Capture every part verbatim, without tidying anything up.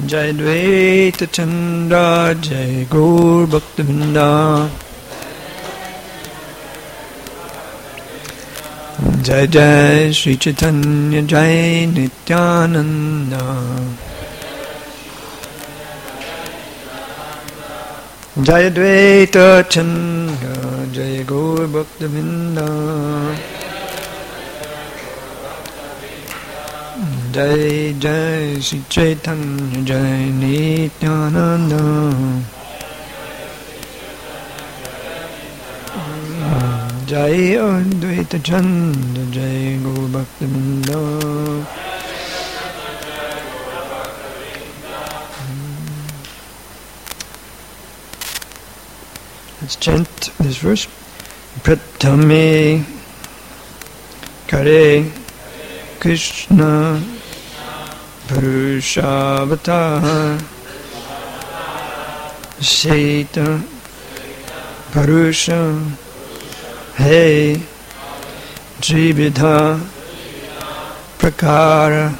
Jai Dvaita Chandra Jai Gaur Bhaktivinoda Jai Jai Shri Chaitanya Jai Nityananda Jai Dvaita Chandra Jai Gaur Bhaktivinoda Jai Jai Shri Chaitanya Jai Nityananda Jai Advaita Chandra Jai Gaur Bhaktivinoda. Let's chant this verse. Pratame Kare Krishna Purushavata Seta Purusha Hey Trividha Prakara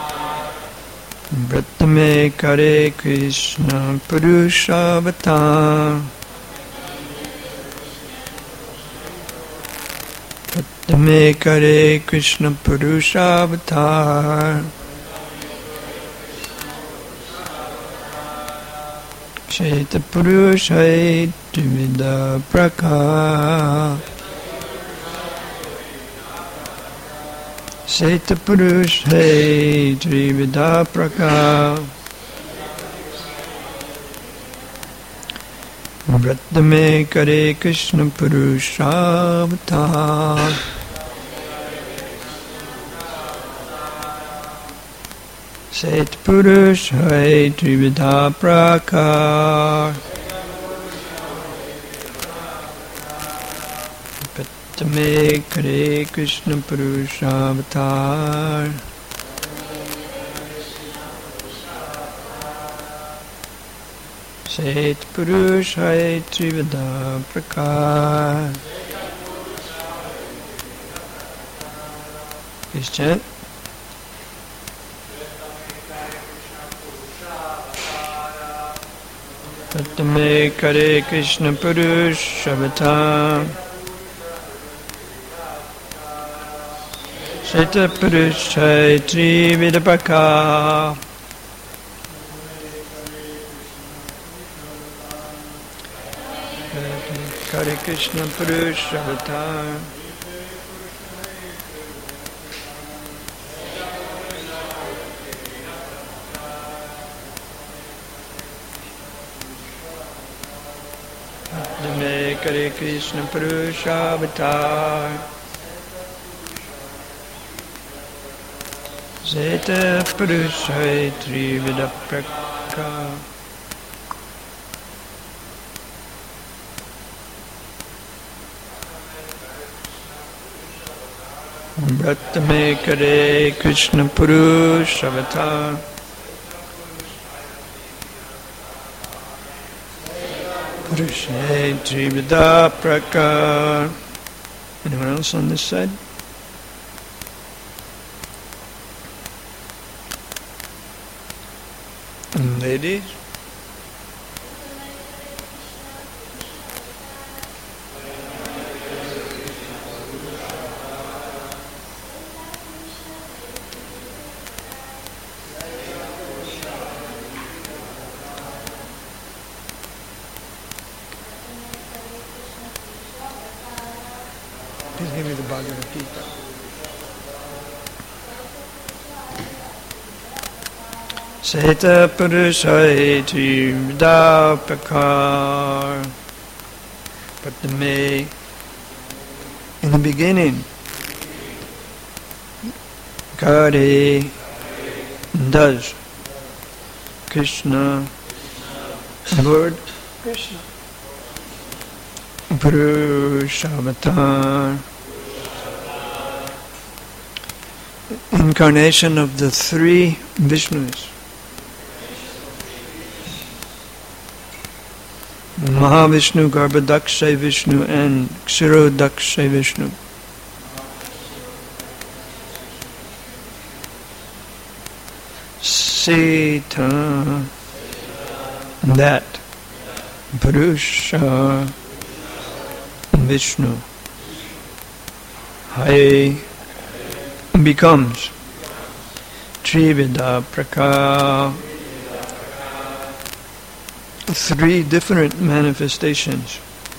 Pratame Kare Krishna Purushavata Pratame Kare Krishna Purushavata Sheta Purusha Trividha Prakara Sheta Purusha Trividha Prakara Pratame Kare Krishna Purushavata Sheta Purusha Trividha Prakara Pratame Kare Krishna Purushavata Sheta Purusha Trividha Prakara. Please chant. Pratame Kare Krishna Purushavata Sheta Purusha Trividha Prakara Hare Krishna Purushavata Pratame Kare Krishna Purushavata Sheta Purusha Trividha Prakara Pratame Kare Krishna Purushavata Purusha Trividha Prakara. Anyone else on this side? And ladies? Please give me the Bhagavad Gita. Sheta Purusha Trividha Prakara Pratame. In the beginning, Kare does Krishna, Lord Krishna, Purushavata, incarnation of the three Vishnus, Mahavishnu, Garbhodakshay Vishnu, and Kshirodakshay Vishnu. Seta, that Purusha Vishnu Hai becomes Trivida Praka, three different manifestations.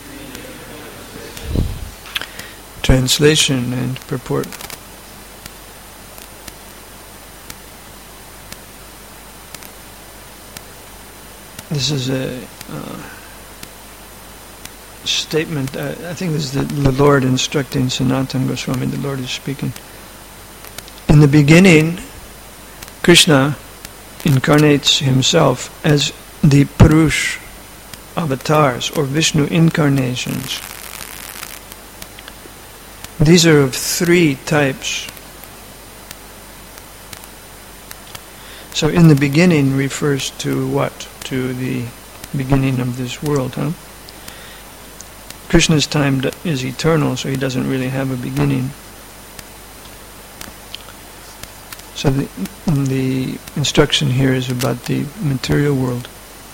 Translation and purport. This is a uh, statement, uh, I think this is the, the Lord instructing Sanatana Goswami, the Lord is speaking. In the beginning, Krishna incarnates himself as the Purush avatars, or Vishnu incarnations. These are of three types. So in the beginning refers to what? To the beginning of this world, huh? Krishna's time is eternal, so he doesn't really have a beginning. So the, the instruction here is about the material world.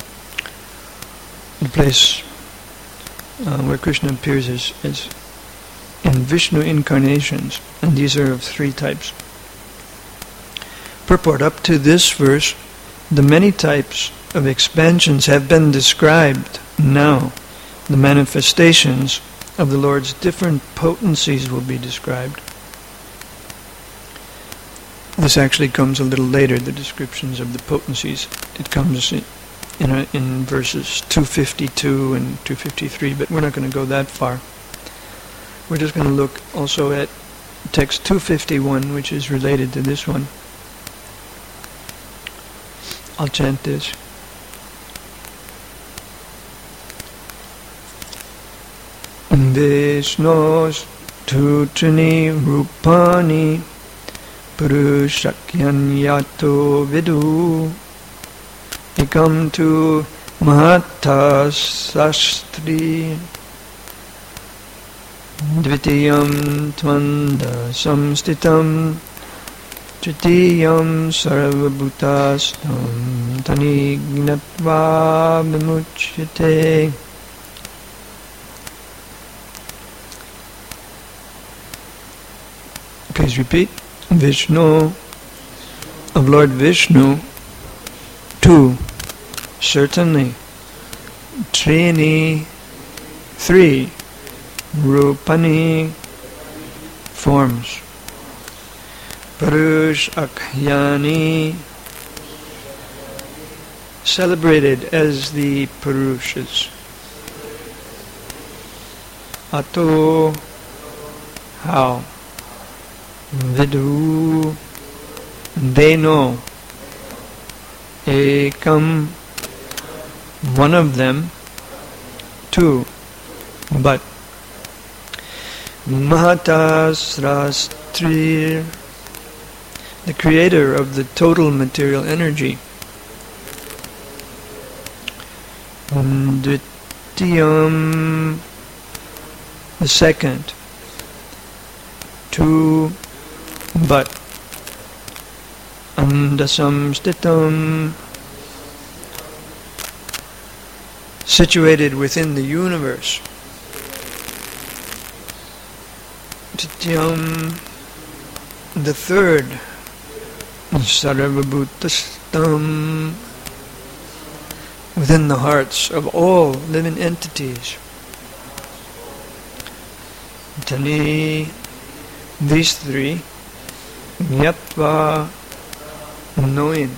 The place uh, where Krishna appears as, as in Vishnu incarnations, and these are of three types. Purport: up to this verse, the many types of expansions have been described. Now, the manifestations of the Lord's different potencies will be described. This actually comes a little later, the descriptions of the potencies. It comes in, in, a, in verses two fifty-two and two fifty-three, but we're not going to go that far. We're just going to look also at text two fifty-one, which is related to this one. I'll chant this. Vishnos tutrini rupani purushakyan yato vidu ekam tu mahata sastri dvitiyam tvanda samstitam tritiyam sarvabhutastam tanignatva vimuchyate. Please repeat. Vishnu, of Lord Vishnu, two, certainly, Trini, three, Rupani, forms, Purushakyani, celebrated as the Purushas, Ato, how, Vidu, they know, Ekam, one of them, two, but Mahatasrastri, the creator of the total material energy, Dvitiyam, the second, two, but Andasam Stitam, situated within the universe. Tityam, the third, Sarvabhutastam, within the hearts of all living entities. Tani, these three, Nyatva, knowing,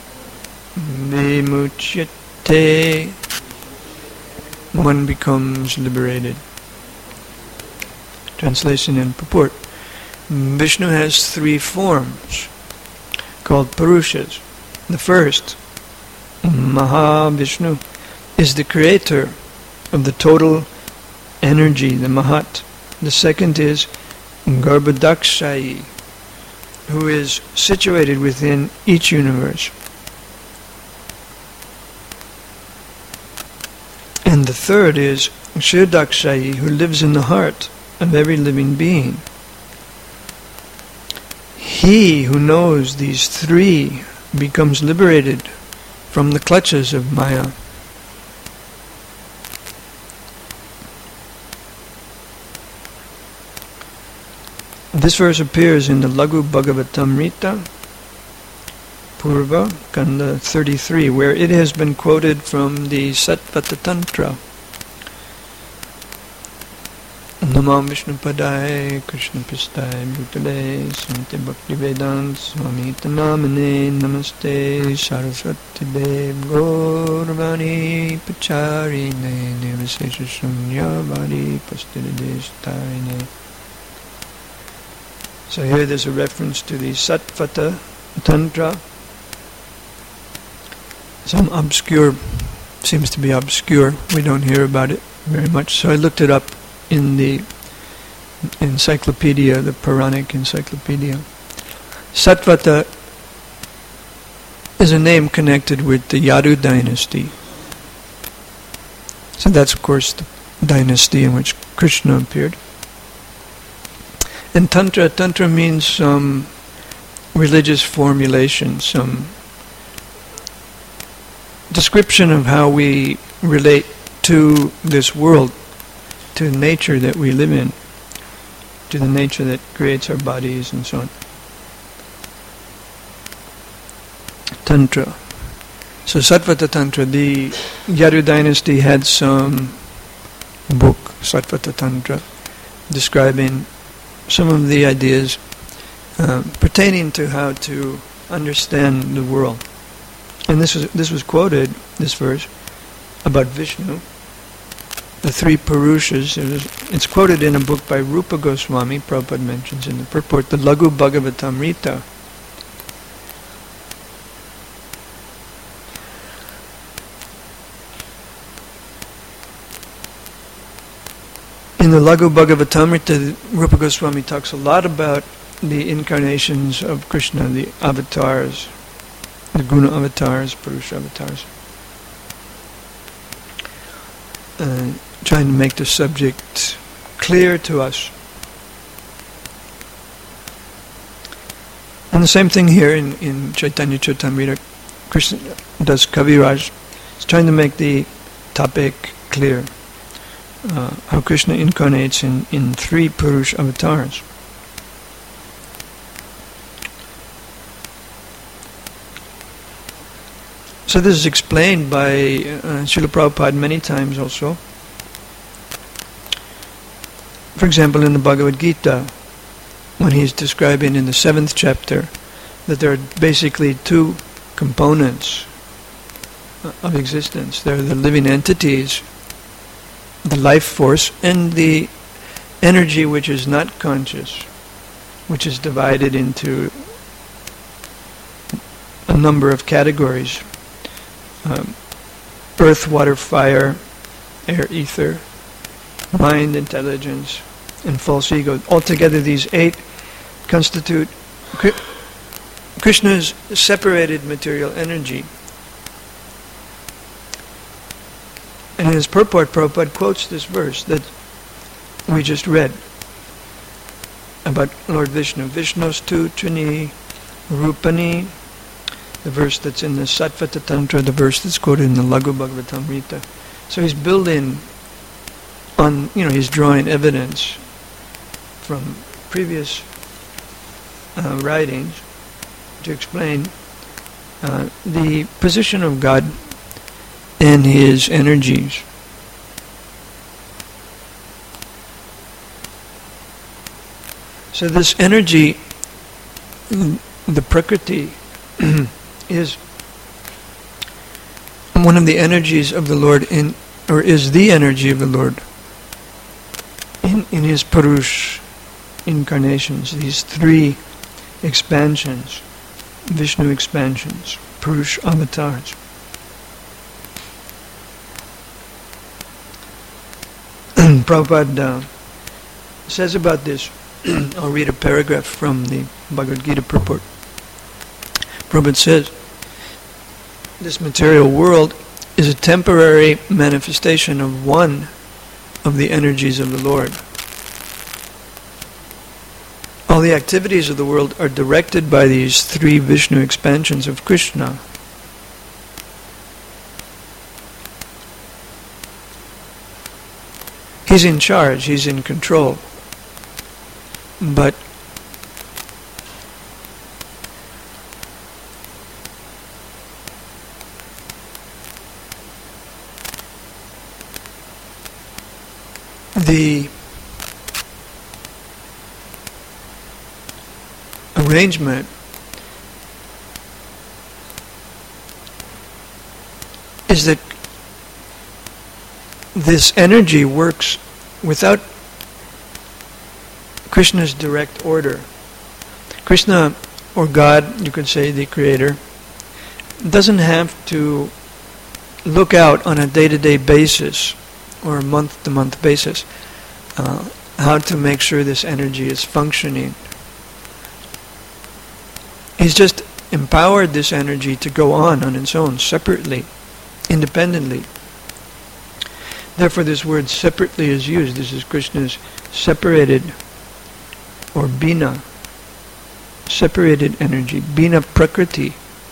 Vimuchyate, one becomes liberated. Translation and purport. Vishnu has three forms called Purushas. The first, Mahavishnu, is the creator of the total energy, the Mahat. The second is Garbhodakshayi, who is situated within each universe. And the third is Kshirodakshayi, who lives in the heart of every living being. He who knows these three becomes liberated from the clutches of Maya. This verse appears in the Lagu Bhagavatamrita, Purva, Kanda thirty-three, where it has been quoted from the Satvata Tantra. Namam Vishnu Padaya Krishna Pistai Bhutale Sante Bhakti Vedant Swami Tanamane Namaste Saraswati Dev Gauravani Pacharine Nirvisesha Shunyavadi Pastidadeshtarine. So here there's a reference to the Satvata Tantra. Some obscure, seems to be obscure, we don't hear about it very much, so I looked it up in the encyclopedia, the Puranic encyclopedia. Satvata is a name connected with the Yadu dynasty. So that's of course the dynasty in which Krishna appeared. And Tantra, Tantra means some religious formulation, some description of how we relate to this world, to the nature that we live in, to the nature that creates our bodies and so on. Tantra. So Satvata Tantra, the Yadu dynasty had some book, Satvata Tantra, describing some of the ideas uh, pertaining to how to understand the world. And this was this was quoted, this verse, about Vishnu, the three Purushas. It was, it's quoted in a book by Rupa Goswami, Prabhupada mentions in the purport, the Lagu Bhagavatamrita. In the Lagu Bhagavatamrita, Rupa Goswami talks a lot about the incarnations of Krishna, the avatars, the guna avatars, Purusha avatars. Uh, trying to make the subject clear to us. And the same thing here in, in Chaitanya Charitamrita, Krishna Das Kaviraj is trying to make the topic clear. Uh, how Krishna incarnates in, in three Purush avatars. So this is explained by uh, Srila Prabhupada many times also. For example, in the Bhagavad Gita, when he's describing in the seventh chapter that there are basically two components of existence. There are the living entities, the life force, and the energy which is not conscious, which is divided into a number of categories. Um, earth, water, fire, air, ether, mind, intelligence, and false ego. Altogether these eight constitute Krishna's separated material energy. And in his purport, Prabhupada quotes this verse that we just read about Lord Vishnu. Vishnostu Trini Rupani, the verse that's in the Satvata Tantra, the verse that's quoted in the Lagu Bhagavatamrita. So he's building on, you know, he's drawing evidence from previous uh, writings to explain uh, the position of God and his energies. So this energy, the Prakriti, is one of the energies of the Lord in, or is the energy of the Lord in, in his Purush incarnations, these three expansions, Vishnu expansions, Purush avatars. Prabhupada uh, says about this, I'll read a paragraph from the Bhagavad Gita purport. Prabhupada says, this material world is a temporary manifestation of one of the energies of the Lord. All the activities of the world are directed by these three Vishnu expansions of Krishna. He's in charge, he's in control. But the arrangement is that this energy works without Krishna's direct order. Krishna, or God, you could say the Creator, doesn't have to look out on a day-to-day basis or a month-to-month basis uh, how to make sure this energy is functioning. He's just empowered this energy to go on on its own, separately, independently. Therefore this word separately is used. This is Krishna's separated, or Bina, separated energy, Bina Prakriti.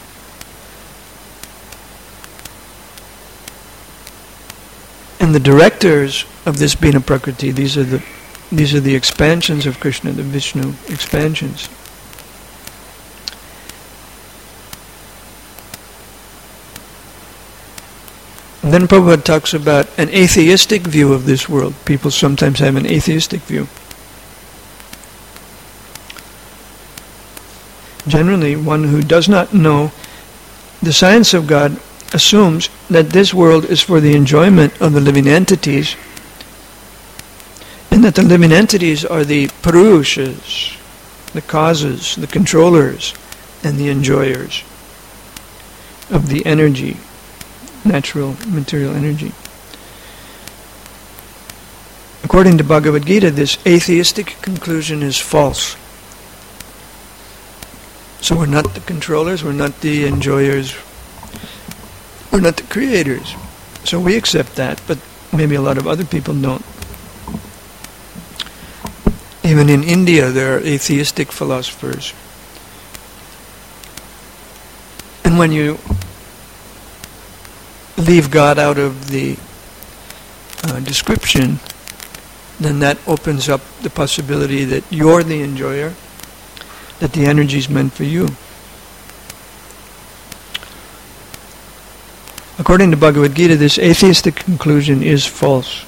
And the directors of this Bina Prakriti, these are the these are the expansions of Krishna, the Vishnu expansions. And then Prabhupada talks about an atheistic view of this world. People sometimes have an atheistic view. Generally, one who does not know the science of God assumes that this world is for the enjoyment of the living entities, and that the living entities are the Purushas, the causes, the controllers, and the enjoyers of the energy, natural material energy. According to Bhagavad Gita, this atheistic conclusion is false. So we're not the controllers, we're not the enjoyers, we're not the creators. So we accept that, but maybe a lot of other people don't. Even in India there are atheistic philosophers. And when you leave God out of the uh, description, then that opens up the possibility that you're the enjoyer, that the energy is meant for you. According to Bhagavad Gita, this atheistic conclusion is false.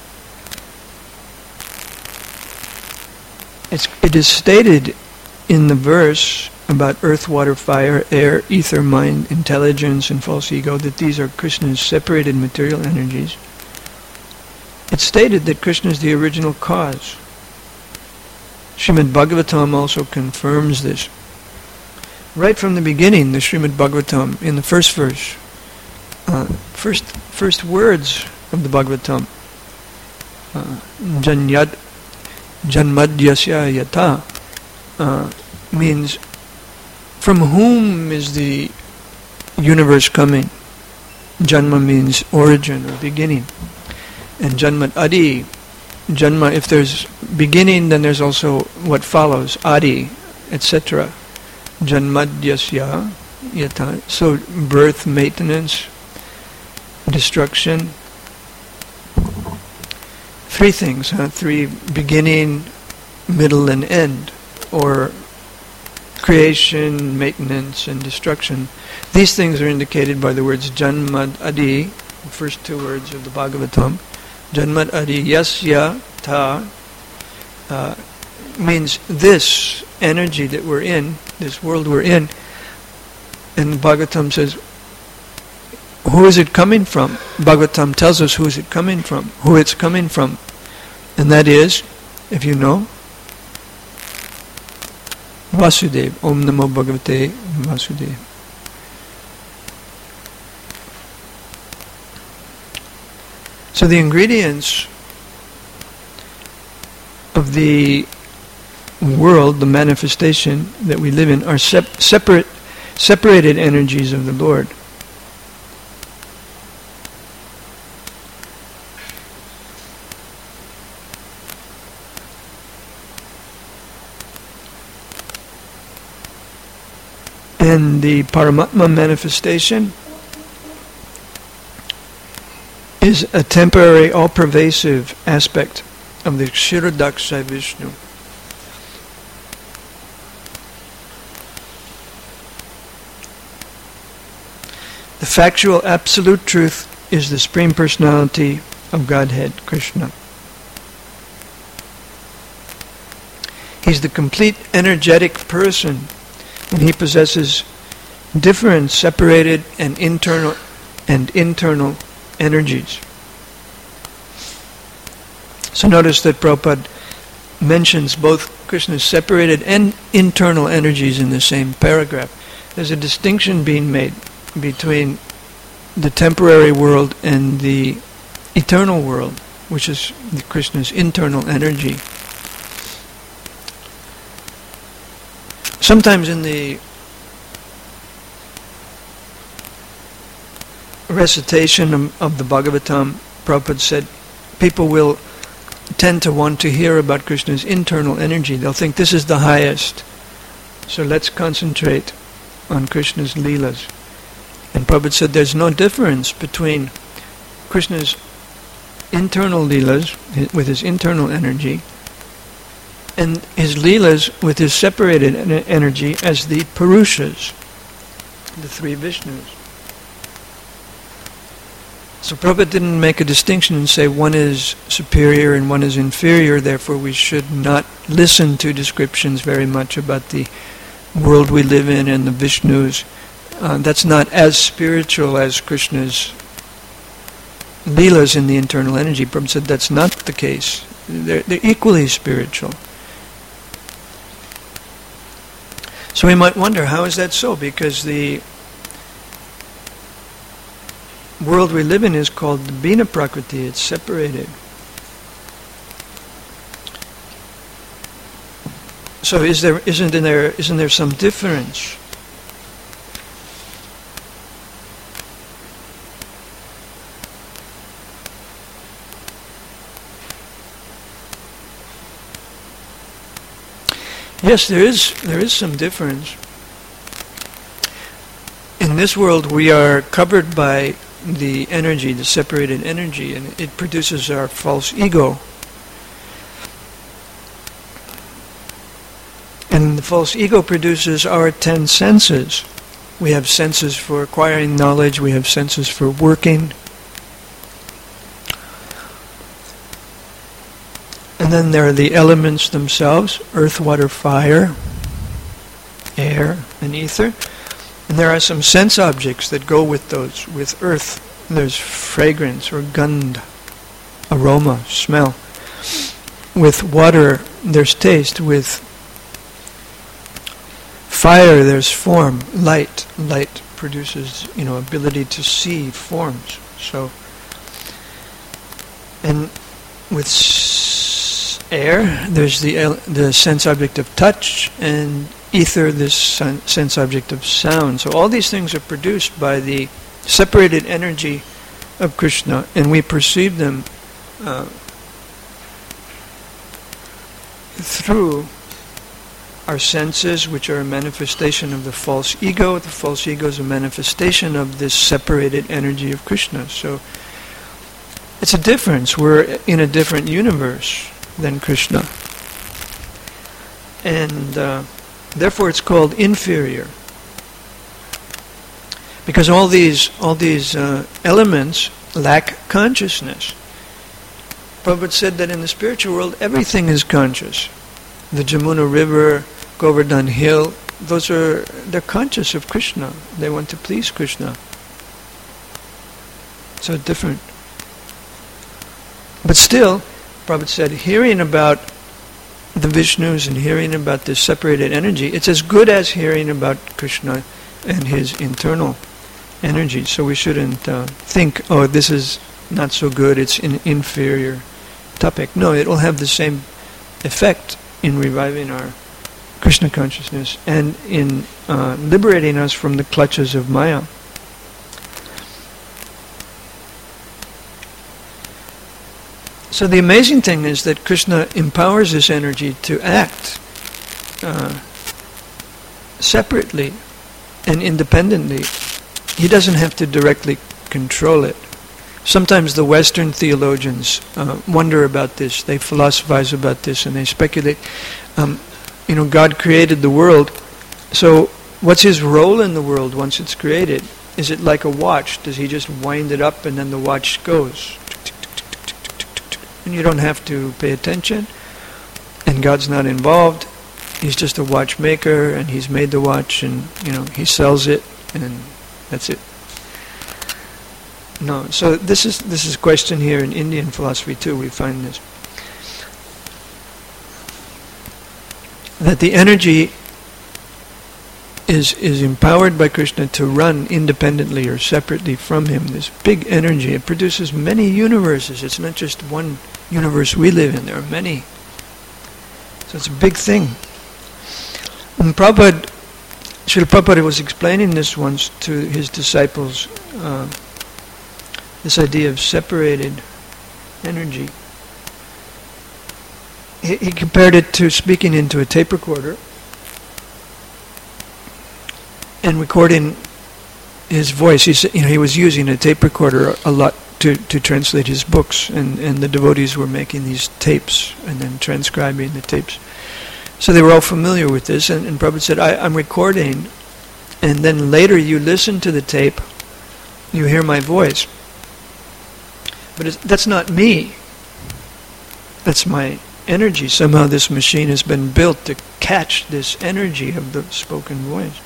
It's, it is stated in the verse about earth, water, fire, air, ether, mind, intelligence, and false ego, that these are Krishna's separated material energies. It's stated that Krishna is the original cause. Srimad Bhagavatam also confirms this. Right from the beginning, the Srimad Bhagavatam, in the first verse, uh, first first words of the Bhagavatam, uh, Janyad Janmadyasya Yata, uh, means from whom is the universe coming? Janma means origin or beginning. And Janmat Adi, Janma, if there's beginning, then there's also what follows, Adi, et cetera. Janmadyasya Yata. So birth, maintenance, destruction. Three things, huh? Three: beginning, middle, and end. Or creation, maintenance, and destruction. These things are indicated by the words Janmad Adi, the first two words of the Bhagavatam. Janmad Adi Yasya Ta uh, means this energy that we're in, this world we're in. And the Bhagavatam says, who is it coming from? Bhagavatam tells us who is it coming from, who it's coming from. And that is, if you know, Vasudev. Om Namo Bhagavate Vasudev. So the ingredients of the world, the manifestation that we live in, are sep- separate, separated energies of the Lord. And the Paramatma manifestation is a temporary, all-pervasive aspect of the Kshirodaksha Vishnu. The factual absolute truth is the Supreme Personality of Godhead, Krishna. He's the complete energetic person, and he possesses different, separated, and internal and internal energies. So notice that Prabhupada mentions both Krishna's separated and internal energies in the same paragraph. There's a distinction being made between the temporary world and the eternal world, which is Krishna's internal energy. Sometimes in the recitation of, of the Bhagavatam, Prabhupada said, people will tend to want to hear about Krishna's internal energy. They'll think this is the highest, so let's concentrate on Krishna's Leelas. And Prabhupada said there's no difference between Krishna's internal Leelas, with his internal energy, and his Leelas with his separated energy as the Purushas, the three Vishnus. So Prabhupada didn't make a distinction and say one is superior and one is inferior, therefore we should not listen to descriptions very much about the world we live in and the Vishnus. Uh, that's not as spiritual as Krishna's Leelas in the internal energy. Prabhupada said that's not the case. They're, they're equally spiritual. So we might wonder, how is that so? Because the world we live in is called the Bina Prakriti. It's separated. So is there, isn't there, isn't there some difference? Yes, there is there is some difference. In this world we are covered by the energy, the separated energy, and it produces our false ego. And the false ego produces our ten senses. We have senses for acquiring knowledge, we have senses for working. And then there are the elements themselves, earth, water, fire, air, and ether. And there are some sense objects that go with those. With earth, there's fragrance or gandh, aroma, smell. With water, there's taste. With fire, there's form, light. Light produces, you know, ability to see forms. So, and with air, there's the the sense object of touch, and ether, this sense object of sound. So all these things are produced by the separated energy of Krishna, and we perceive them uh, through our senses, which are a manifestation of the false ego. The false ego is a manifestation of this separated energy of Krishna. So it's a difference. We're in a different universe than Krishna. And uh, therefore it's called inferior. Because all these all these uh, elements lack consciousness. Prabhupada said that in the spiritual world everything is conscious. The Jamuna River, Govardhan Hill, those are, they're conscious of Krishna. They want to please Krishna. So different. But still, Prabhupada said, hearing about the Vishnus and hearing about this separated energy, it's as good as hearing about Krishna and his internal energy. So we shouldn't uh, think, oh, this is not so good, it's an inferior topic. No, it will have the same effect in reviving our Krishna consciousness and in uh, liberating us from the clutches of Maya. So the amazing thing is that Krishna empowers this energy to act uh, separately and independently. He doesn't have to directly control it. Sometimes the Western theologians uh, wonder about this. They philosophize about this and they speculate. Um, you know, God created the world. So what's his role in the world once it's created? Is it like a watch? Does he just wind it up and then the watch goes? And you don't have to pay attention. And God's not involved. He's just a watchmaker and he's made the watch and, you know, he sells it and that's it. No, so this is this is a question here in Indian philosophy too. We find this, that the energy is is empowered by Krishna to run independently or separately from him. This big energy, it produces many universes. It's not just one universe we live in. There are many. So it's a big thing. And Prabhupada, Srila Prabhupada was explaining this once to his disciples. Uh, This idea of separated energy. He, he compared it to speaking into a tape recorder and recording his voice. He said, you know, he was using a tape recorder a lot to, to translate his books, and, and the devotees were making these tapes and then transcribing the tapes. So they were all familiar with this, and, and Prabhupada said, I, I'm recording, and then later you listen to the tape, you hear my voice. But it's, that's not me. That's my energy. Somehow this machine has been built to catch this energy of the spoken voice.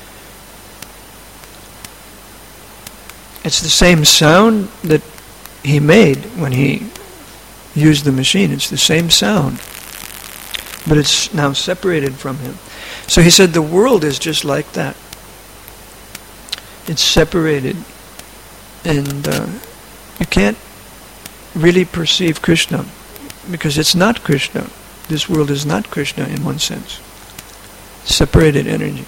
It's the same sound that he made when he used the machine. It's the same sound. But it's now separated from him. So he said the world is just like that. It's separated. And uh, you can't really perceive Krishna because it's not Krishna. This world is not Krishna in one sense. Separated energy.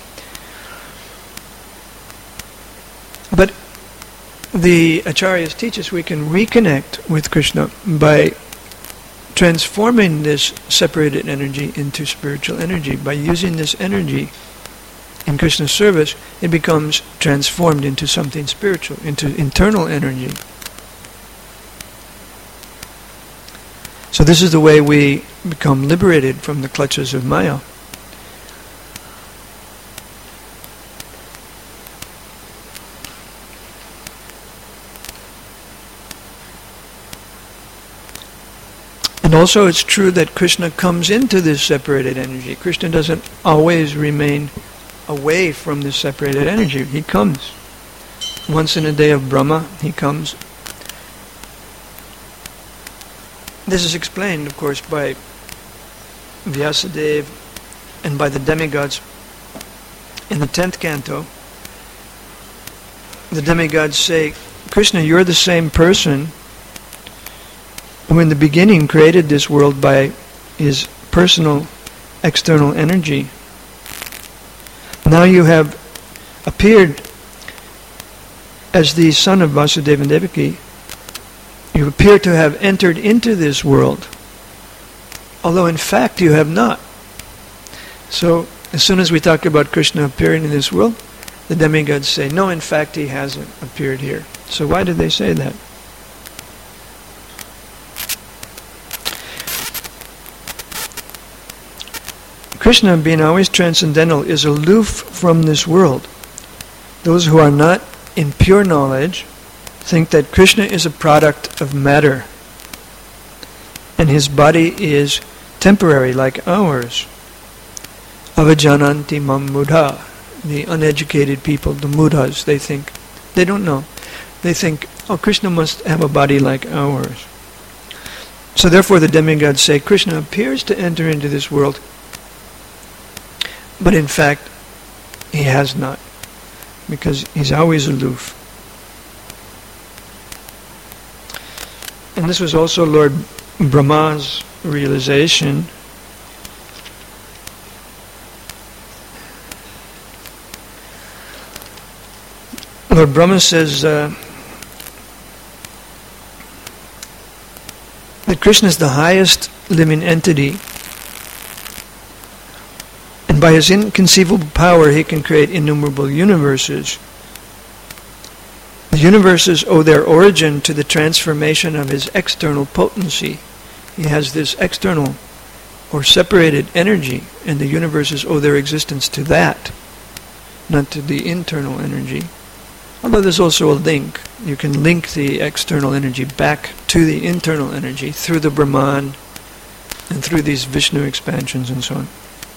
But the Acharyas teach us we can reconnect with Krishna by transforming this separated energy into spiritual energy. By using this energy in Krishna's service, it becomes transformed into something spiritual, into internal energy. So this is the way we become liberated from the clutches of Maya. And also it's true that Krishna comes into this separated energy. Krishna doesn't always remain away from this separated energy. He comes. Once in a day of Brahma, he comes. This is explained, of course, by Vyasadeva and by the demigods. In the tenth canto, the demigods say, Krishna, you're the same person who in the beginning created this world by his personal external energy. Now you have appeared as the son of Vasudeva and Devaki. You appear to have entered into this world, although in fact you have not. So as soon as we talk about Krishna appearing in this world, the demigods say, no, in fact he hasn't appeared here. So why did they say that? Krishna, being always transcendental, is aloof from this world. Those who are not in pure knowledge think that Krishna is a product of matter and his body is temporary like ours. Avajananti mam mudha. The uneducated people, the mudhas, they think, they don't know. They think, oh, Krishna must have a body like ours. So therefore the demigods say, Krishna appears to enter into this world, but in fact he has not, because he's always aloof. And this was also Lord Brahma's realization. Lord Brahma says uh, that Krishna is the highest living entity, and by his inconceivable power, he can create innumerable universes. The universes owe their origin to the transformation of his external potency. He has this external or separated energy, and the universes owe their existence to that, not to the internal energy. Although there's also a link. You can link the external energy back to the internal energy through the Brahman and through these Vishnu expansions and so on.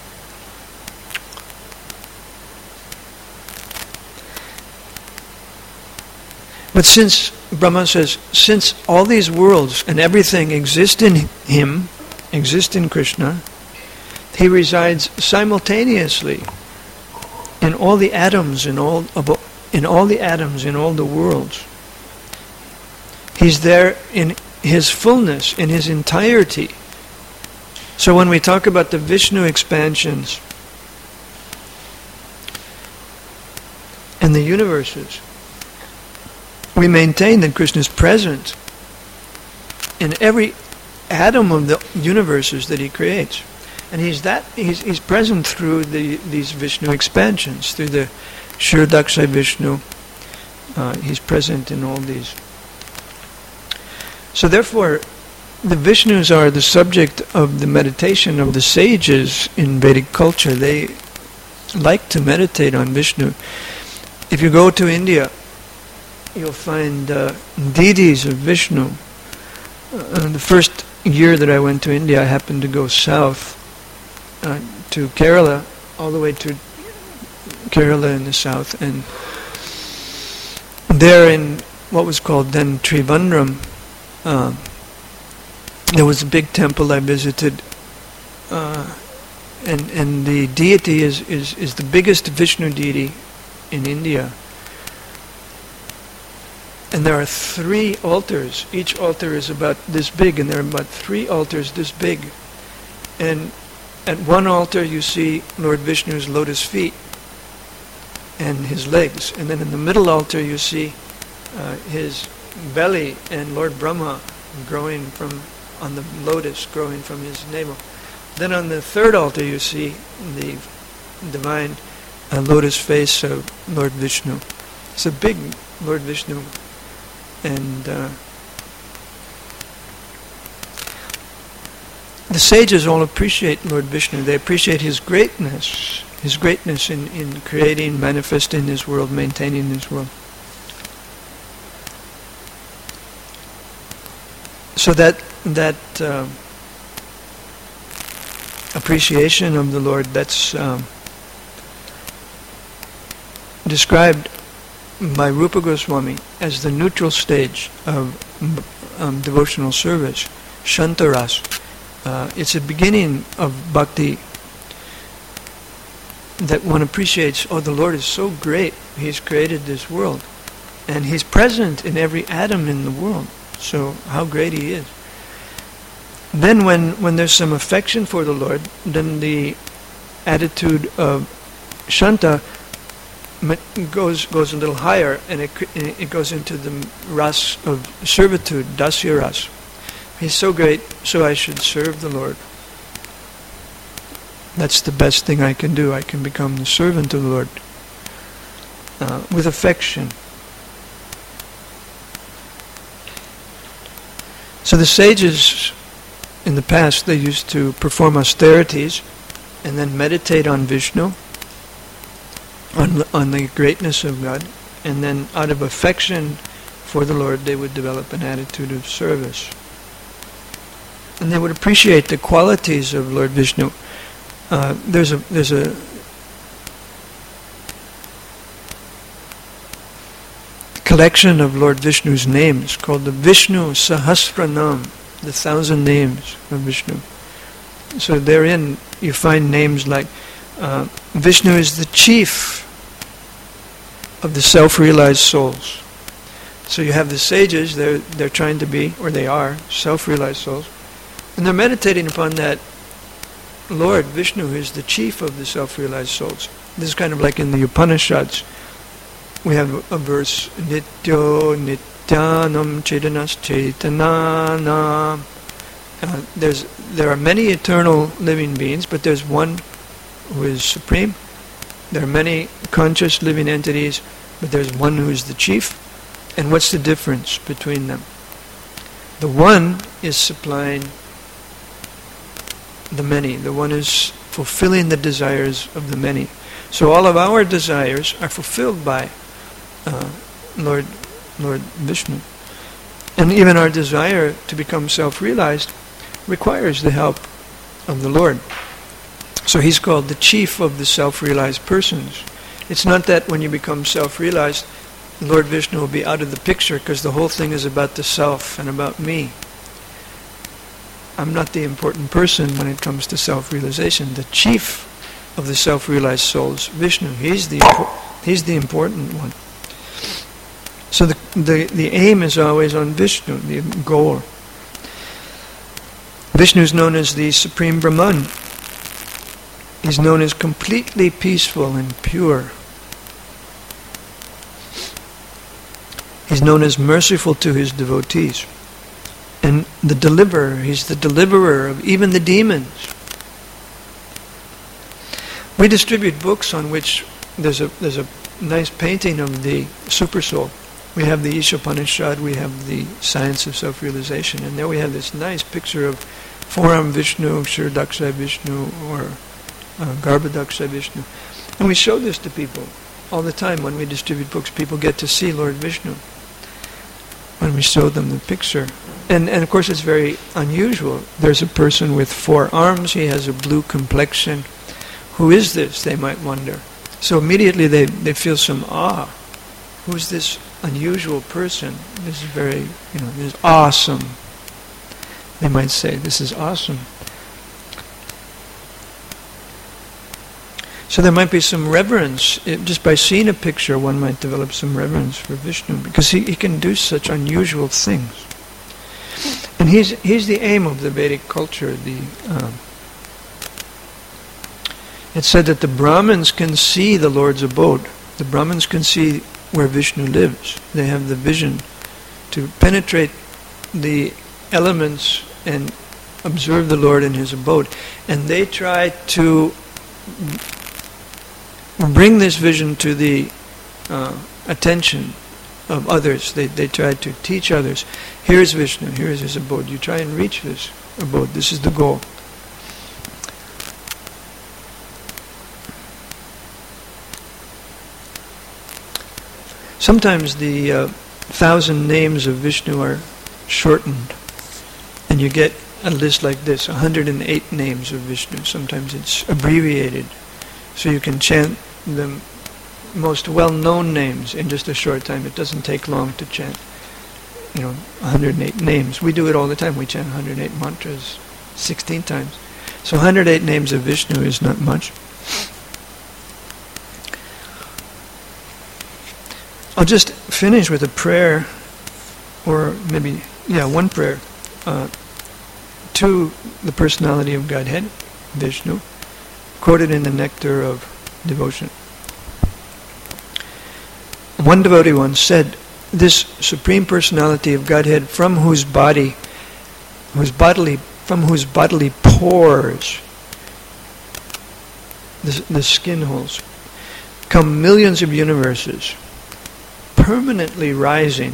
But since, Brahma says, since all these worlds and everything exist in him, exist in Krishna, he resides simultaneously in all the atoms, in all in all the atoms, in all the worlds. He's there in his fullness, in his entirety. So when we talk about the Vishnu expansions and the universes, we maintain that Krishna is present in every atom of the universes that he creates. And he's that he's, he's present through the these Vishnu expansions, through the Kshirodakshay Vishnu. Uh, he's present in all these. So therefore, the Vishnus are the subject of the meditation of the sages in Vedic culture. They like to meditate on Vishnu. If you go to India, you'll find uh, deities of Vishnu. Uh, the first year that I went to India, I happened to go south uh, to Kerala, all the way to Kerala in the south, and there in what was called then Trivandrum, uh, there was a big temple I visited, uh, and and the deity is, is, is the biggest Vishnu deity in India. And there are three altars. Each altar is about this big, and there are about three altars this big. And at one altar you see Lord Vishnu's lotus feet and his legs. And then in the middle altar you see uh, his belly and Lord Brahma growing from, on the lotus, growing from his navel. Then on the third altar you see the divine uh, lotus face of Lord Vishnu. It's a big Lord Vishnu. And uh, the sages all appreciate Lord Vishnu. They appreciate his greatness, his greatness in, in creating, manifesting this world, maintaining this world. So that that uh, appreciation of the Lord, that's um, described by Rupa Goswami as the neutral stage of um, devotional service, Shantaras. Uh, it's a beginning of bhakti that one appreciates, oh, the Lord is so great, he's created this world, and he's present in every atom in the world, so how great he is. Then when, when there's some affection for the Lord, then the attitude of Shanta goes goes a little higher, and it it goes into the ras of servitude, dasya ras. He's so great, so I should serve the Lord. That's the best thing I can do. I can become the servant of the Lord uh, with affection. So the sages in the past, they used to perform austerities and then meditate on Vishnu, On, on the greatness of God, and then out of affection for the Lord they would develop an attitude of service. And they would appreciate the qualities of Lord Vishnu. Uh, there's a there's a collection of Lord Vishnu's names called the Vishnu Sahasranam, the thousand names of Vishnu. So therein you find names like uh, Vishnu is the chief of the self-realized souls. So you have the sages, they're, they're trying to be, or they are, self-realized souls. And they're meditating upon that Lord, Vishnu, is the chief of the self-realized souls. This is kind of like in the Upanishads. We have a verse, Nityo Nityanam Chedanas Chetananam. Uh, there's, there are many eternal living beings, but there's one who is supreme. There are many conscious living entities, but there's one who is the chief. And what's the difference between them? The one is supplying the many. The one is fulfilling the desires of the many. So all of our desires are fulfilled by uh, Lord, Lord Vishnu. And even our desire to become self-realized requires the help of the Lord. So he's called the chief of the self-realized persons. It's not that when you become self-realized, Lord Vishnu will be out of the picture because the whole thing is about the self and about me. I'm not the important person when it comes to self-realization. The chief of the self-realized souls, Vishnu, he's the he's the important one. So the, the the aim is always on Vishnu, the goal. Vishnu is known as the Supreme Brahman. He's known as completely peaceful and pure. He's known as merciful to his devotees. And the deliverer, he's the deliverer of even the demons. We distribute books on which there's a there's a nice painting of the Supersoul. We have the Ishopanishad, we have the Science of Self-Realization, and there we have this nice picture of four-armed Vishnu, Kshirodaksha Vishnu, or uh, Garbhodaksha Vishnu. And we show this to people all the time when we distribute books. People get to see Lord Vishnu when we show them the picture. And, and of course it's very unusual. There's a person with four arms, he has a blue complexion. Who is this, they might wonder. So immediately they, they feel some awe. Who's this unusual person? This is very, you know, this is awesome. They might say, this is awesome. So there might be some reverence. It, just by seeing a picture, one might develop some reverence for Vishnu, because he, he can do such unusual things. And he's, he's the aim of the Vedic culture. The um, It's said that the Brahmins can see the Lord's abode. The Brahmins can see where Vishnu lives. They have the vision to penetrate the elements and observe the Lord in his abode. And they try to bring this vision to the uh, attention of others. They, they try to teach others. Here is Vishnu, here is his abode. You try and reach this abode. This is the goal. Sometimes the uh, thousand names of Vishnu are shortened, and you get a list like this, one hundred eight names of Vishnu. Sometimes it's abbreviated, so you can chant the most well-known names in just a short time. It doesn't take long to chant, you know, one hundred eight names. We do it all the time. We chant one hundred eight mantras sixteen times. So one hundred eight names of Vishnu is not much. I'll just finish with a prayer, or maybe, yeah, one prayer, uh, to the personality of Godhead, Vishnu, quoted in the Nectar of Devotion. One devotee once said, this Supreme Personality of Godhead, from whose body, whose bodily, from whose bodily pores, the, the skin holes, come millions of universes, permanently rising.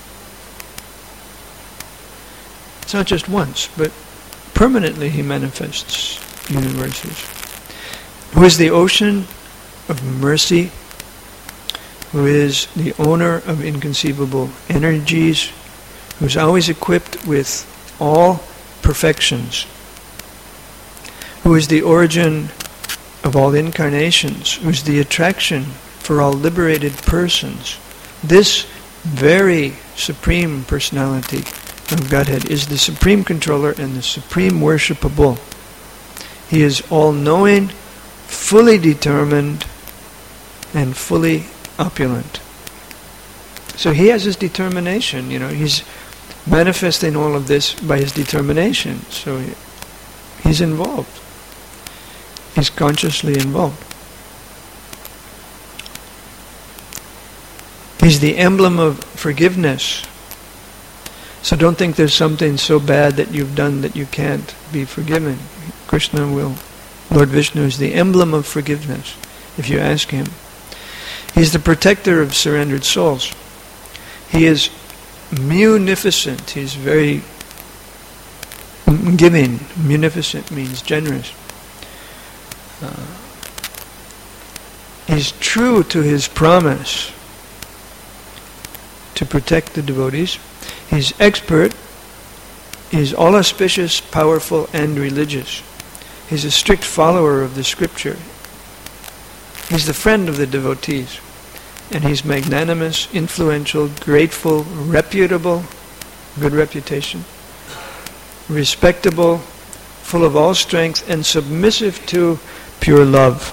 It's not just once, but permanently he manifests universes. Who is the ocean of mercy, who is the owner of inconceivable energies, who is always equipped with all perfections, who is the origin of all incarnations, who is the attraction for all liberated persons. This very Supreme Personality of Godhead is the Supreme Controller and the Supreme Worshipable. He is all-knowing, fully determined, and fully opulent. So he has his determination, you know, he's manifesting all of this by his determination. So he, he's involved. He's consciously involved. He's the emblem of forgiveness. So don't think there's something so bad that you've done that you can't be forgiven. Krishna will Lord Vishnu is the emblem of forgiveness, if you ask him. He's the protector of surrendered souls. He is munificent. He's very giving. Munificent means generous. Uh, he's true to his promise to protect the devotees. He's expert. He's all auspicious, powerful, and religious. He's a strict follower of the scripture. He's the friend of the devotees. And he's magnanimous, influential, grateful, reputable, good reputation, respectable, full of all strength, and submissive to pure love.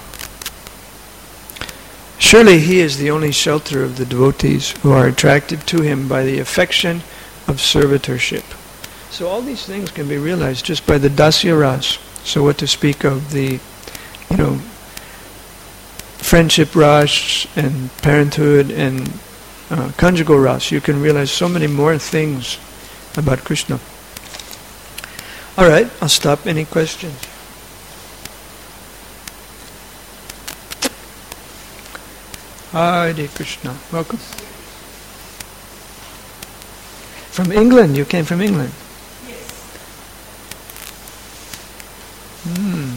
Surely he is the only shelter of the devotees who are attracted to him by the affection of servitorship. So all these things can be realized just by the dasya ras. So what to speak of the, you know, friendship ras and parenthood and uh, conjugal ras. You can realize so many more things about Krishna. All right, I'll stop. Any questions? Hare Krishna. Welcome. From England. You came from England. Yes. Hmm.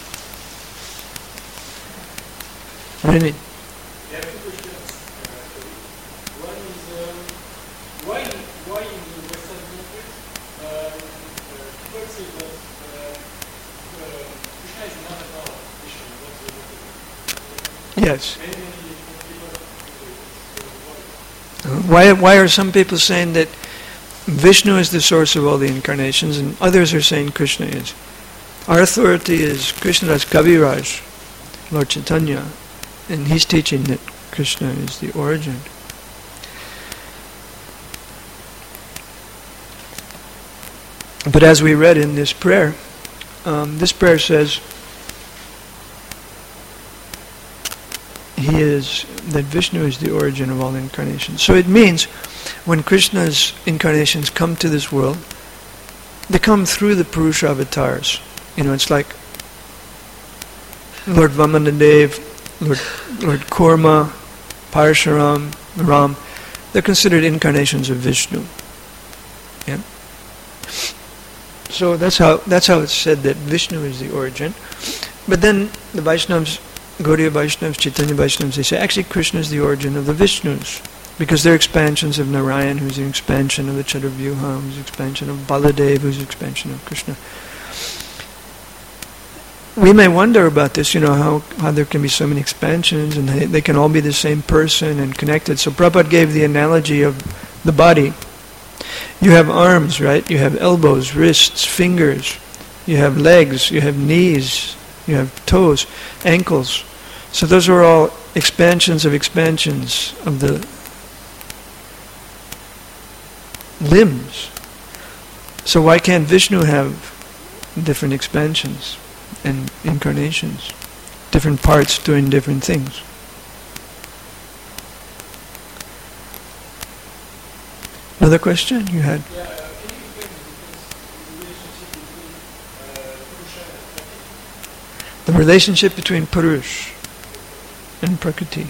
Really? There are two questions. Uh, one is um, why, why in the Western countries um, uh, people say that uh, uh, Krishna is not about Krishna, not the Lord. Yes. Many, many people say Uh, Why, why are some people saying that Vishnu is the source of all the incarnations and others are saying Krishna is? Our authority is Krishnadas Kaviraj, Lord Chaitanya, and he's teaching that Krishna is the origin. But as we read in this prayer, um, this prayer says he is, that Vishnu is the origin of all incarnations. So it means when Krishna's incarnations come to this world, they come through the Purusha avatars. You know, it's like Lord Vamanadev, Lord, Lord Kurma, Parashuram, Ram. They're considered incarnations of Vishnu. Yeah. So that's how that's how it's said that Vishnu is the origin. But then the Vaishnavas, Gaudiya Vaishnavas, Chaitanya Vaishnavas, they say actually Krishna is the origin of the Vishnus, because they're expansions of Narayan, who's an expansion of the Chaturvyuha, who's an expansion of Baladev, who's an expansion of Krishna. We may wonder about this, you know, how, how there can be so many expansions and they, they can all be the same person and connected. So Prabhupada gave the analogy of the body. You have arms, right? You have elbows, wrists, fingers. You have legs, you have knees, you have toes, ankles. So those are all expansions of expansions of the limbs. So why can't Vishnu have different expansions and incarnations, different parts doing different things? Another question you had? Yeah, uh, can you explain the relationship between uh, Purusha and Prakriti? The relationship between Purush and Prakriti.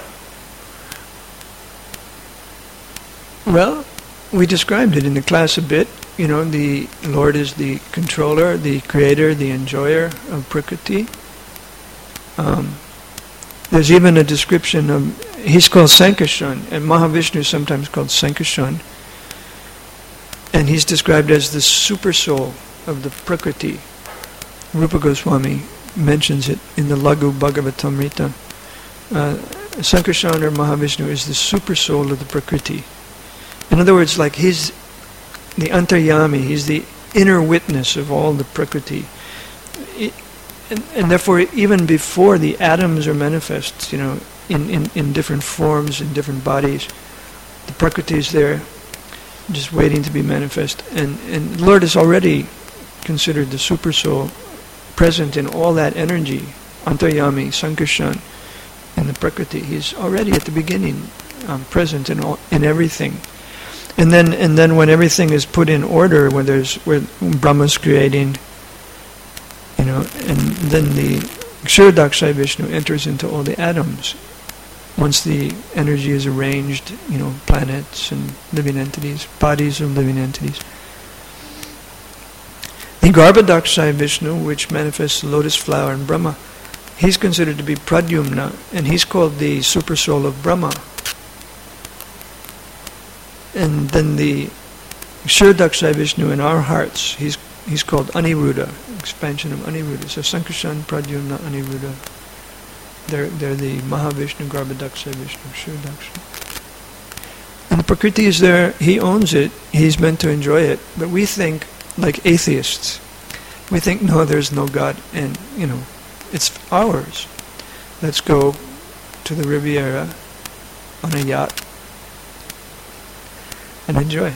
Well, we described it in the class a bit. You know, the Lord is the controller, the creator, the enjoyer of Prakriti. Um, there's even a description of, he's called Sankarshan, and Mahavishnu is sometimes called Sankarshan. And he's described as the super soul of the Prakriti. Rupa Goswami mentions it in the Laghu Bhagavatamrita. Uh, Sankarshan or Mahavishnu is the super soul of the Prakriti. In other words, like he's the Antaryami, he's the inner witness of all the Prakriti. It, and, and therefore, even before the atoms are manifest, you know, in, in, in different forms, in different bodies, the Prakriti is there, just waiting to be manifest. And, and Lord is already considered the super soul, present in all that energy, Antaryami, Sankarshan, and the Prakriti. He's already at the beginning um, present in all, in everything. And then, and then, when everything is put in order, when there's where Brahma's creating, you know, and then the Kshirodakshaya Vishnu enters into all the atoms. Once the energy is arranged, you know, planets and living entities, bodies of living entities. The Garbhodakshaya Vishnu, which manifests the lotus flower in Brahma, he's considered to be Pradyumna, and he's called the super soul of Brahma. And then the Kshirodakshaya Vishnu in our hearts, he's he's called Aniruddha, expansion of Aniruddha. So Sankarshan, Pradyumna, Aniruddha. They're, they're the Mahavishnu, Garbhodakshaya Vishnu, Kshirodakshaya. And Prakriti is there, he owns it, he's meant to enjoy it, but we think, like atheists, we think, no, there's no God, and, you know, it's ours. Let's go to the Riviera on a yacht and enjoy.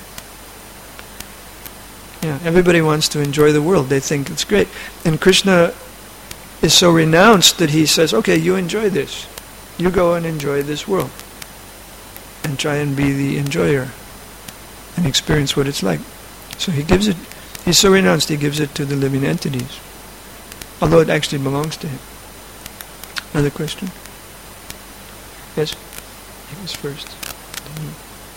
Yeah, everybody wants to enjoy the world. They think it's great. And Krishna is so renounced that he says, okay, you enjoy this. You go and enjoy this world. And try and be the enjoyer. And experience what it's like. So he gives it, he's so renounced he gives it to the living entities. Although it actually belongs to him. Another question? Yes? He was first. Mm-hmm.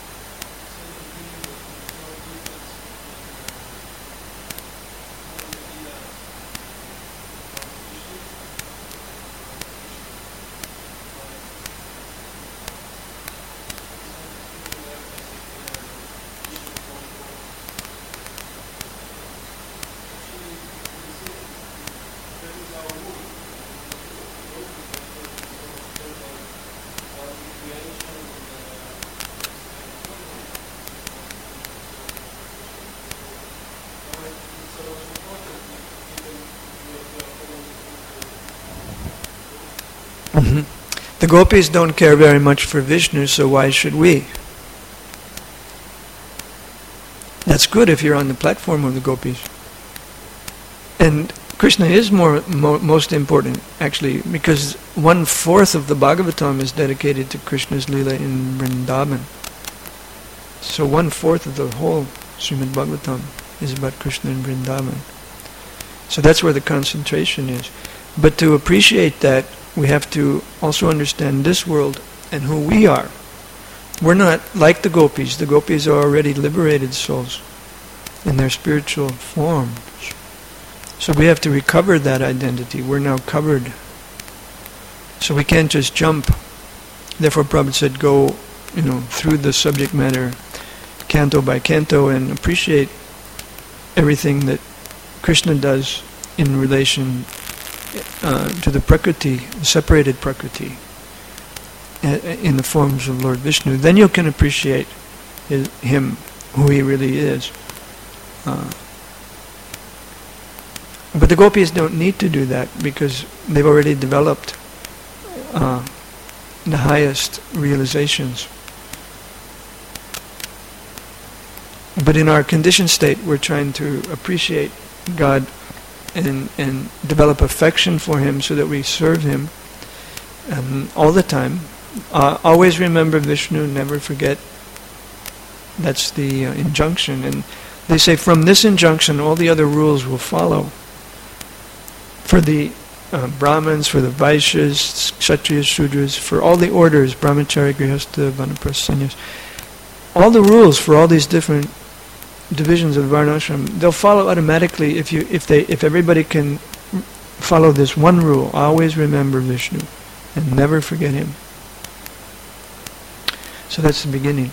Mm-hmm. The gopis don't care very much for Vishnu, so why should we? That's good if you're on the platform of the gopis. And Krishna is more mo- most important, actually, because one-fourth of the Bhagavatam is dedicated to Krishna's Leela in Vrindavan. So one-fourth of the whole Srimad Bhagavatam is about Krishna in Vrindavan. So that's where the concentration is. But to appreciate that, we have to also understand this world and who we are. We're not like the gopis. The gopis are already liberated souls in their spiritual forms. So we have to recover that identity. We're now covered. So we can't just jump. Therefore Prabhupada said, go, you know, through the subject matter, canto by canto, and appreciate everything that Krishna does in relation uh, to the Prakriti, separated Prakriti, in the forms of Lord Vishnu. Then you can appreciate his, him, who he really is. Uh, but the gopis don't need to do that because they've already developed uh, the highest realizations. But in our conditioned state, we're trying to appreciate God and and develop affection for Him so that we serve Him um, all the time. Uh, always remember Vishnu, never forget. That's the uh, injunction. And they say from this injunction, all the other rules will follow. For the uh, Brahmins, for the Vaishyas, Kshatriyas, Shudras, for all the orders, Brahmachari, Grihastha, Vanaprastha, Sannyas, all the rules for all these different divisions of Varnashram, they'll follow automatically if you if they if everybody can follow this one rule. Always remember Vishnu and never forget him. So that's the beginning.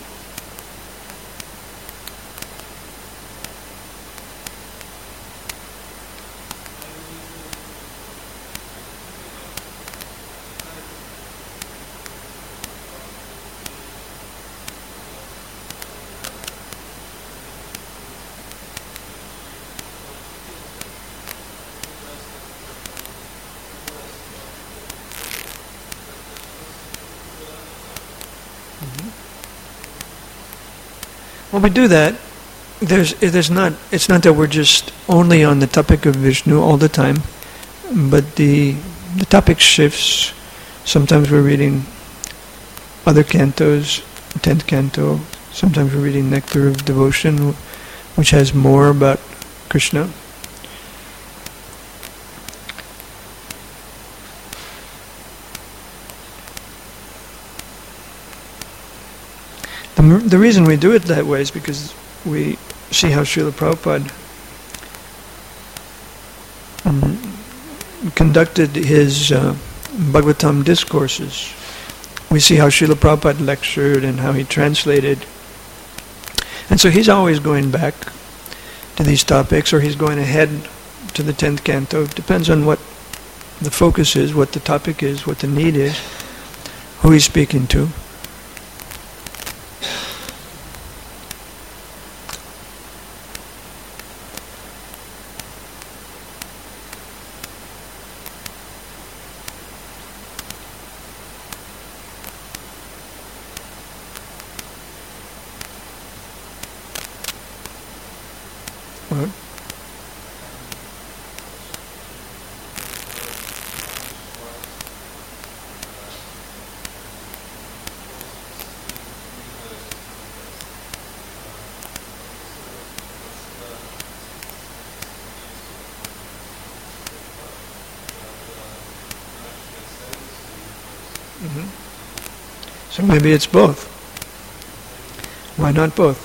When we do that, there's there's not it's not that we're just only on the topic of Vishnu all the time, but the the topic shifts. Sometimes we're reading other cantos, tenth canto. Sometimes we're reading Nectar of Devotion, which has more about Krishna. The, m- the reason we do it that way is because we see how Srila Prabhupada um, conducted his uh, Bhagavatam discourses. We see how Srila Prabhupada lectured and how he translated. And so he's always going back to these topics, or he's going ahead to the tenth canto. It depends on what the focus is, what the topic is, what the need is, who he's speaking to. What? Mm-hmm. So maybe it's both. Why not both?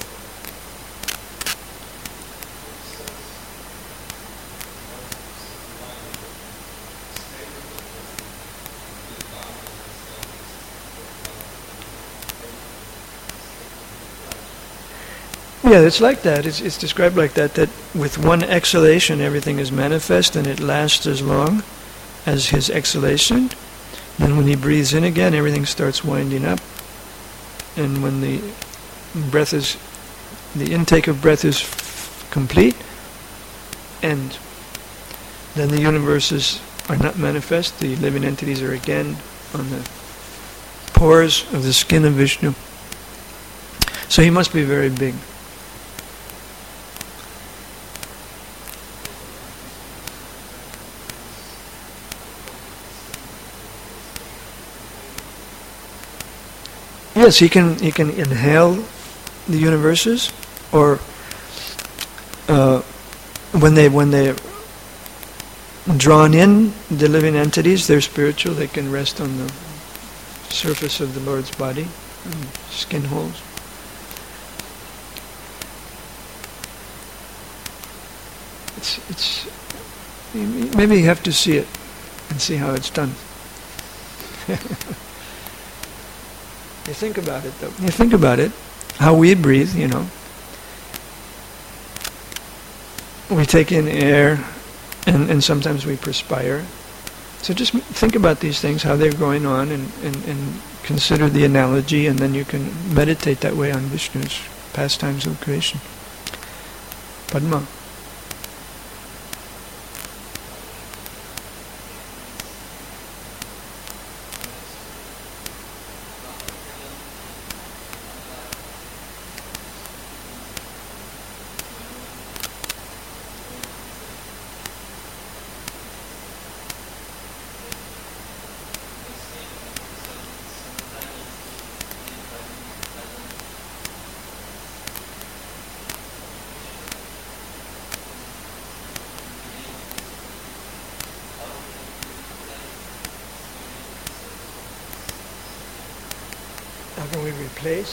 Yeah, it's like that. It's, it's described like that, that with one exhalation everything is manifest and it lasts as long as his exhalation. Then when he breathes in again, everything starts winding up. And when the breath is, the intake of breath is f- complete, and then the universes are not manifest, the living entities are again on the pores of the skin of Vishnu. So he must be very big. Yes, he can he can inhale the universes, or uh, when they when they're drawn in, the living entities, they're spiritual, they can rest on the surface of the Lord's body, skin holes. It's it's maybe you have to see it and see how it's done. You think about it, though. You think about it, how we breathe, you know. We take in air, and, and sometimes we perspire. So just think about these things, how they're going on, and, and, and consider the analogy, and then you can meditate that way on Vishnu's pastimes of creation. Padma. How can we replace?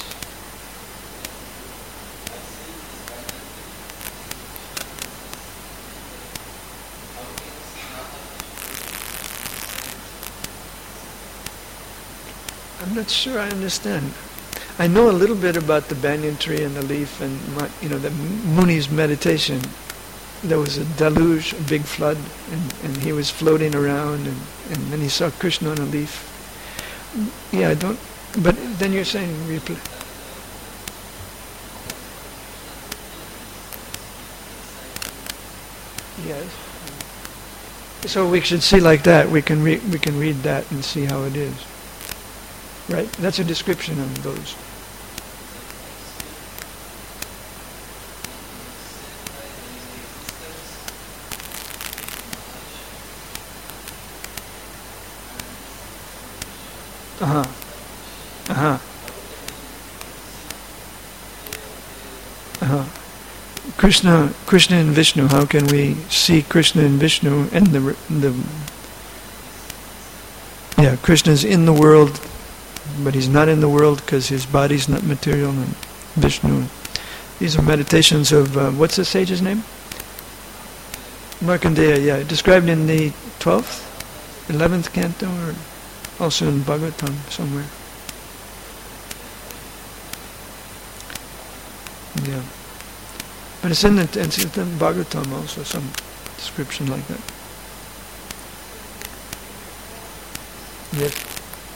I'm not sure I understand. I know a little bit about the banyan tree and the leaf and, you know, the Muni's meditation. There was a deluge, a big flood, and, and he was floating around, and, and then he saw Krishna on a leaf. Yeah, I don't... But then you're saying replay. Yes. So we should see like that. We can re- we can read that and see how it is. Right? That's a description of those. Uh-huh. Uh-huh. Uh-huh. Krishna, Krishna and Vishnu. How can we see Krishna and Vishnu and the the? Yeah, Krishna's in the world, but he's not in the world because his body's not material, and Vishnu. These are meditations of, uh, what's the sage's name? Markandeya, yeah, described in the twelfth, eleventh canto, or also in Bhagavatam somewhere. Yeah. But it's in the, it's in Bhagavatam also, some description like that. Yes.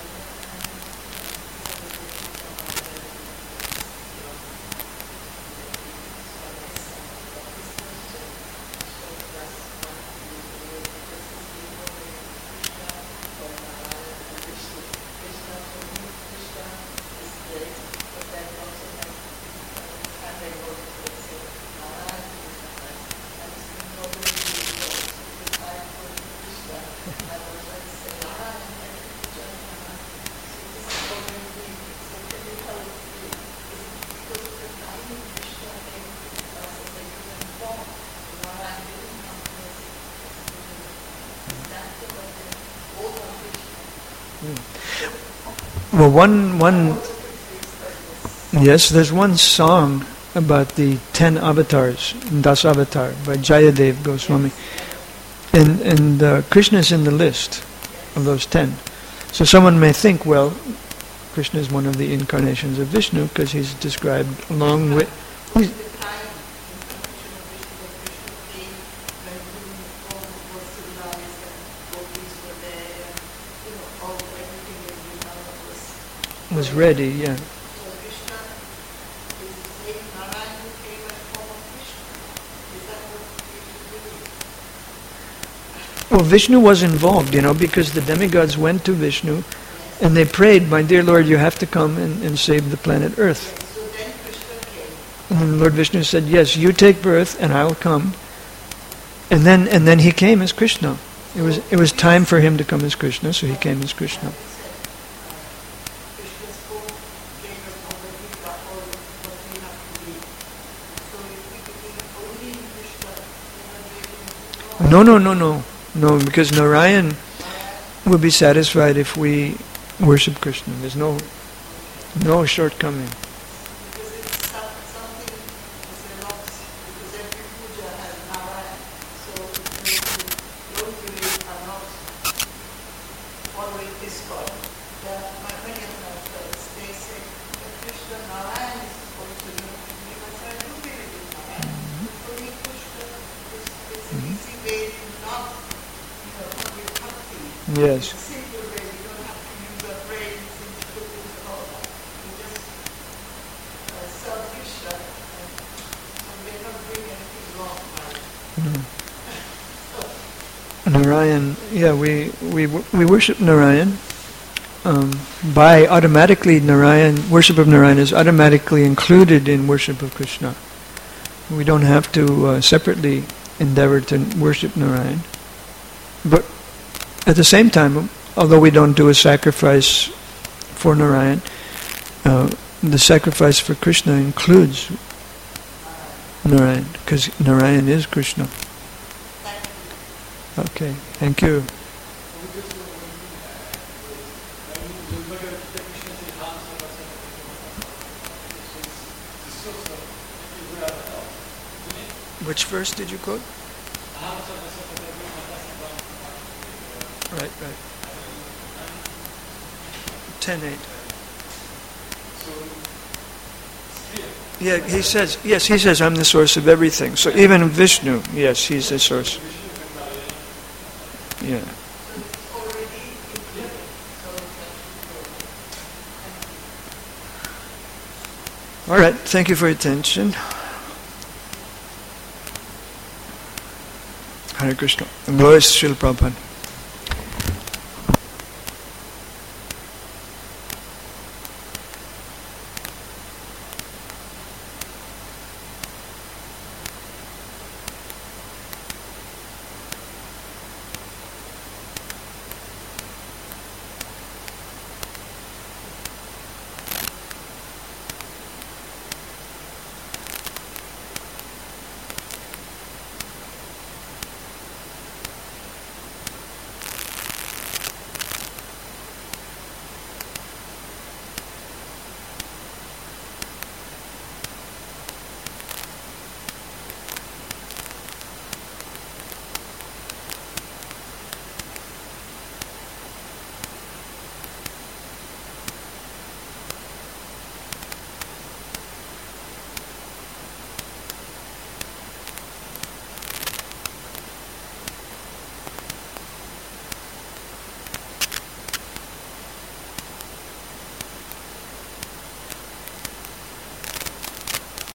Well, one, one, yes, there's one song about the ten avatars, Das Avatar, by Jayadev Goswami. And, and uh, Krishna is in the list of those ten. So someone may think, well, Krishna is one of the incarnations of Vishnu because he's described along with... was ready, yeah. Well, Vishnu was involved, you know, because the demigods went to Vishnu and they prayed, my dear Lord, you have to come and, and save the planet Earth. And Lord Vishnu said, yes, you take birth and I'll come. And then and then he came as Krishna. It was it was time for him to come as Krishna, so he came as Krishna. No, no, no, no. No, because Narayan will be satisfied if we worship Krishna. There's no no shortcoming. Yes. Narayan, yeah, we we we worship Narayan. Um, by automatically, Narayan worship of Narayan is automatically included in worship of Krishna. We don't have to uh, separately endeavor to worship Narayan, but at the same time, although we don't do a sacrifice for Narayan, uh, the sacrifice for Krishna includes Narayan, because Narayan is Krishna. Okay, thank you. Which verse did you quote? Right, right. ten eight. Yeah, he says, yes, he says, I'm the source of everything. So even Vishnu, yes, he's the source. Yeah. All right, thank you for your attention. Hare Krishna. Glory to Srila Prabhupada.